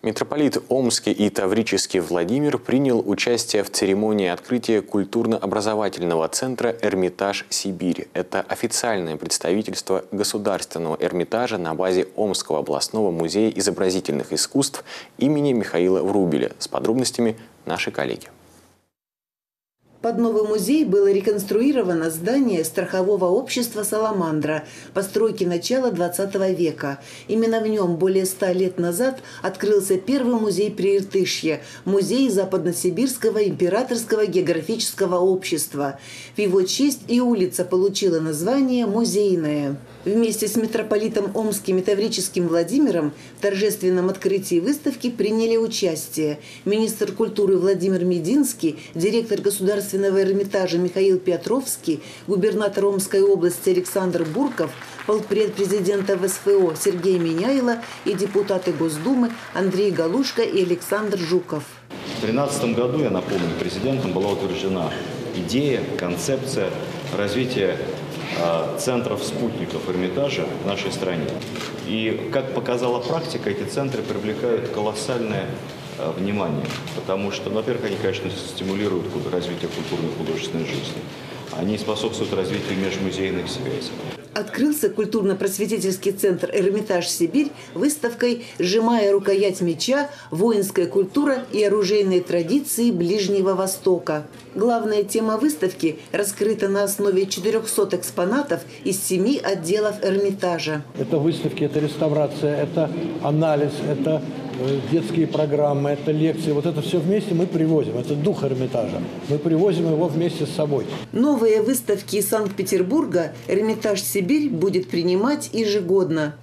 Митрополит Омский и Таврический Владимир принял участие в церемонии открытия культурно-образовательного центра «Эрмитаж Сибирь». Это официальное представительство Государственного Эрмитажа на базе Омского областного музея изобразительных искусств имени Михаила Врубеля. С подробностями наши коллеги. Под новый музей было реконструировано здание страхового общества «Саламандра» постройки начала XX века. Именно в нем более 100 лет назад открылся первый музей Прииртышья – музей Западносибирского императорского географического общества. В его честь и улица получила название «Музейная». Вместе с митрополитом Омским и Таврическим Владимиром в торжественном открытии выставки приняли участие министр культуры Владимир Мединский, директор Государственного Эрмитажа Михаил Петровский, губернатор Омской области Александр Бурков, полпред президента ВСФО Сергей Меняйло и депутаты Госдумы Андрей Галушко и Александр Жуков. В 2013 году, я напомню, президентом была утверждена идея, концепция развития центров-спутников Эрмитажа в нашей стране. И, как показала практика, эти центры привлекают колоссальное внимание, потому что, во-первых, они, конечно, стимулируют развитие культурно-художественной жизни. Они способствуют развитию межмузейных связей. Открылся культурно-просветительский центр «Эрмитаж Сибирь» выставкой «Сжимая рукоять меча. Воинская культура и оружейные традиции Ближнего Востока». Главная тема выставки раскрыта на основе 400 экспонатов из 7 отделов Эрмитажа. Это выставки, это реставрация, это анализ, это детские программы, это лекции. Вот это все вместе мы привозим. Это дух Эрмитажа. Мы привозим его вместе с собой. Новые выставки из Санкт-Петербурга «Эрмитаж Сибирь» будет принимать ежегодно.